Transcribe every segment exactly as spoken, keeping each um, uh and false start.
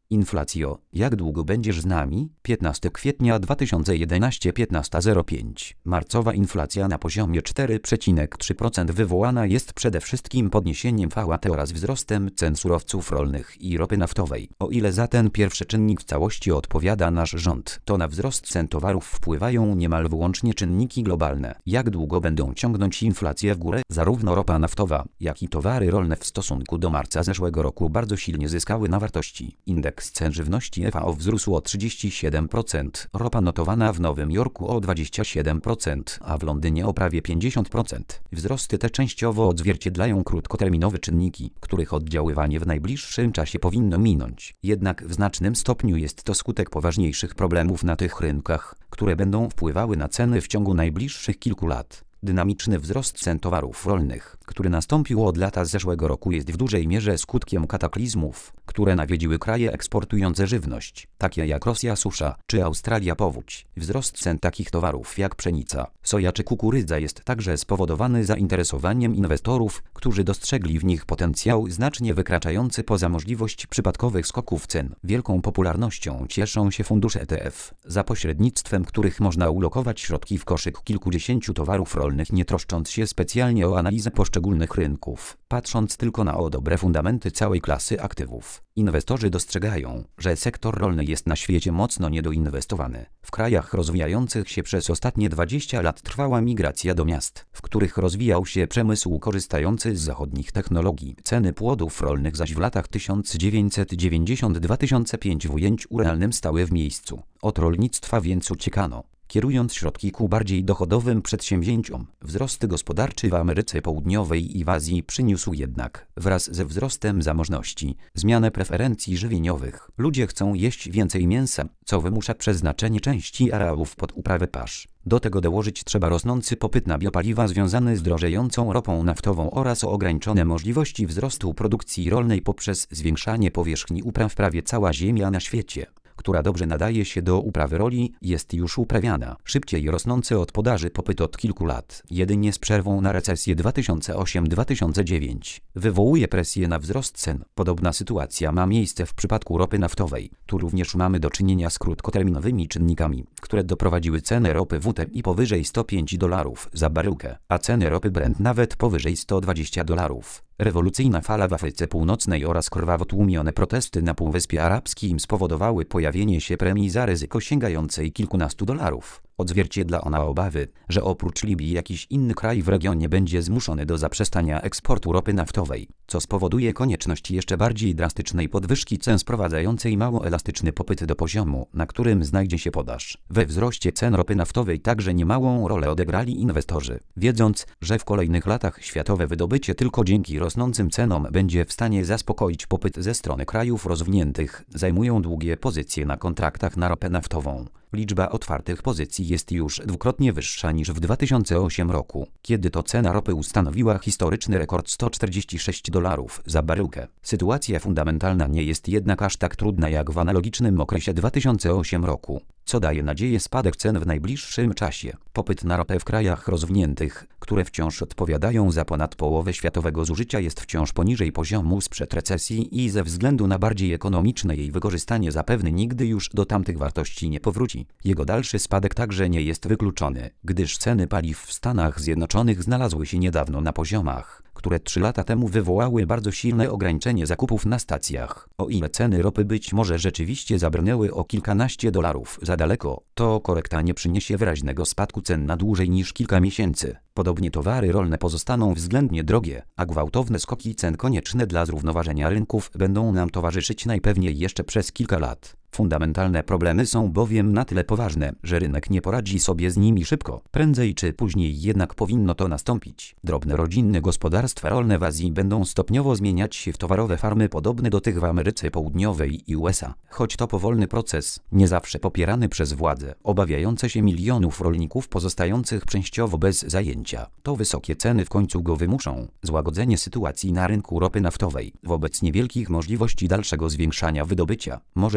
Inflacjo, jak długo będziesz z nami? piętnastego kwietnia dwa tysiące jedenastego piętnasta zero pięć. Marcowa inflacja na poziomie cztery przecinek trzy procent wywołana jest przede wszystkim podniesieniem V A T oraz wzrostem cen surowców rolnych i ropy naftowej. O ile za ten pierwszy czynnik w całości odpowiada nasz rząd, to na wzrost cen towarów wpływają niemal wyłącznie czynniki globalne. Jak długo będą ciągnąć inflację w górę? Zarówno ropa naftowa, jak i towary rolne w stosunku do marca zeszłego roku bardzo silnie zyskały na wartości. Indeks cen żywności F A O wzrósł o trzydzieści siedem procent, ropa notowana w Nowym Jorku o dwadzieścia siedem procent, a w Londynie o prawie pięćdziesiąt procent. Wzrosty te częściowo odzwierciedlają krótkoterminowe czynniki, których oddziaływanie w najbliższym czasie powinno minąć. Jednak w znacznym stopniu jest to skutek poważniejszych problemów na tych rynkach, które będą wpływały na ceny w ciągu najbliższych kilku lat. Dynamiczny wzrost cen towarów rolnych, który nastąpił od lata zeszłego roku, jest w dużej mierze skutkiem kataklizmów, które nawiedziły kraje eksportujące żywność, takie jak Rosja susza czy Australia powódź. Wzrost cen takich towarów jak pszenica, soja czy kukurydza jest także spowodowany zainteresowaniem inwestorów, którzy dostrzegli w nich potencjał znacznie wykraczający poza możliwość przypadkowych skoków cen. Wielką popularnością cieszą się fundusze E T F, za pośrednictwem których można ulokować środki w koszyk kilkudziesięciu towarów rolnych, nie troszcząc się specjalnie o analizę poszczególnych rynków, patrząc tylko na o dobre fundamenty całej klasy aktywów. Inwestorzy dostrzegają, że sektor rolny jest na świecie mocno niedoinwestowany. W krajach rozwijających się przez ostatnie dwadzieścia lat trwała migracja do miast, w których rozwijał się przemysł korzystający z zachodnich technologii. Ceny płodów rolnych zaś w latach tysiąc dziewięćset dziewięćdziesiątym do dwa tysiące piątego w ujęciu realnym stały w miejscu. Od rolnictwa więc uciekano, kierując środki ku bardziej dochodowym przedsięwzięciom. Wzrost gospodarczy w Ameryce Południowej i w Azji przyniósł jednak, wraz ze wzrostem zamożności, zmianę preferencji żywieniowych. Ludzie chcą jeść więcej mięsa, co wymusza przeznaczenie części areałów pod uprawę pasz. Do tego dołożyć trzeba rosnący popyt na biopaliwa związany z drożejącą ropą naftową oraz ograniczone możliwości wzrostu produkcji rolnej poprzez zwiększanie powierzchni upraw. Prawie cała ziemia na świecie, która dobrze nadaje się do uprawy roli, jest już uprawiana. Szybciej rosnący od podaży popyt od kilku lat, jedynie z przerwą na recesję dwa tysiące ósmego do dwa tysiące dziewiątego, wywołuje presję na wzrost cen. Podobna sytuacja ma miejsce w przypadku ropy naftowej. Tu również mamy do czynienia z krótkoterminowymi czynnikami, które doprowadziły cenę ropy W T I powyżej sto pięć dolarów za baryłkę, a ceny ropy Brent nawet powyżej sto dwadzieścia dolarów. Rewolucyjna fala w Afryce Północnej oraz krwawo tłumione protesty na Półwyspie Arabskim spowodowały pojawienie się premii za ryzyko sięgającej kilkunastu dolarów. Odzwierciedla ona obawy, że oprócz Libii jakiś inny kraj w regionie będzie zmuszony do zaprzestania eksportu ropy naftowej, co spowoduje konieczność jeszcze bardziej drastycznej podwyżki cen sprowadzającej mało elastyczny popyt do poziomu, na którym znajdzie się podaż. We wzroście cen ropy naftowej także niemałą rolę odegrali inwestorzy, wiedząc, że w kolejnych latach światowe wydobycie tylko dzięki rosnącym cenom będzie w stanie zaspokoić popyt ze strony krajów rozwiniętych, zajmują długie pozycje na kontraktach na ropę naftową. Liczba otwartych pozycji jest już dwukrotnie wyższa niż w dwa tysiące ósmym roku, kiedy to cena ropy ustanowiła historyczny rekord sto czterdzieści sześć dolarów za baryłkę. Sytuacja fundamentalna nie jest jednak aż tak trudna jak w analogicznym okresie dwa tysiące ósmego roku, co daje nadzieję spadek cen w najbliższym czasie. Popyt na ropę w krajach rozwiniętych, które wciąż odpowiadają za ponad połowę światowego zużycia, jest wciąż poniżej poziomu sprzed recesji i ze względu na bardziej ekonomiczne jej wykorzystanie zapewne nigdy już do tamtych wartości nie powróci. Jego dalszy spadek także nie jest wykluczony, gdyż ceny paliw w Stanach Zjednoczonych znalazły się niedawno na poziomach, które trzy lata temu wywołały bardzo silne ograniczenie zakupów na stacjach. O ile ceny ropy być może rzeczywiście zabrnęły o kilkanaście dolarów za daleko, to korekta nie przyniesie wyraźnego spadku cen na dłużej niż kilka miesięcy. Podobnie towary rolne pozostaną względnie drogie, a gwałtowne skoki cen konieczne dla zrównoważenia rynków będą nam towarzyszyć najpewniej jeszcze przez kilka lat. Fundamentalne problemy są bowiem na tyle poważne, że rynek nie poradzi sobie z nimi szybko. Prędzej czy później jednak powinno to nastąpić. Drobne rodzinne gospodarstwa rolne w Azji będą stopniowo zmieniać się w towarowe farmy podobne do tych w Ameryce Południowej i U S A. Choć to powolny proces, nie zawsze popierany przez władze, obawiające się milionów rolników pozostających częściowo bez zajęcia, to wysokie ceny w końcu go wymuszą. Złagodzenie sytuacji na rynku ropy naftowej wobec niewielkich możliwości dalszego zwiększania wydobycia może zostać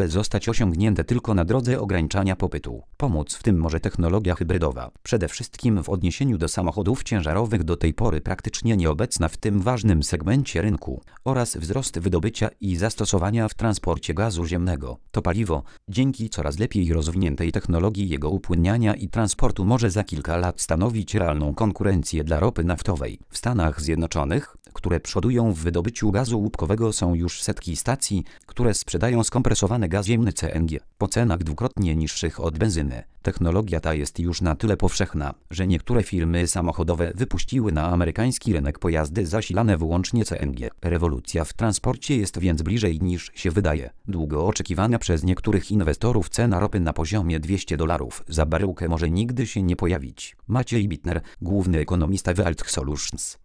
zostać osiągnięte tylko na drodze ograniczania popytu. Pomóc w tym może technologia hybrydowa, przede wszystkim w odniesieniu do samochodów ciężarowych do tej pory praktycznie nieobecna w tym ważnym segmencie rynku, oraz wzrost wydobycia i zastosowania w transporcie gazu ziemnego. To paliwo, dzięki coraz lepiej rozwiniętej technologii jego upłynniania i transportu, może za kilka lat stanowić realną konkurencję dla ropy naftowej. W Stanach Zjednoczonych, które przodują w wydobyciu gazu łupkowego, są już setki stacji, które sprzedają skompresowany gaz ziemny C N G po cenach dwukrotnie niższych od benzyny. Technologia ta jest już na tyle powszechna, że niektóre firmy samochodowe wypuściły na amerykański rynek pojazdy zasilane wyłącznie C N G. Rewolucja w transporcie jest więc bliżej niż się wydaje. Długo oczekiwana przez niektórych inwestorów cena ropy na poziomie dwieście dolarów za baryłkę może nigdy się nie pojawić. Maciej Bittner, główny ekonomista w Alt Solutions.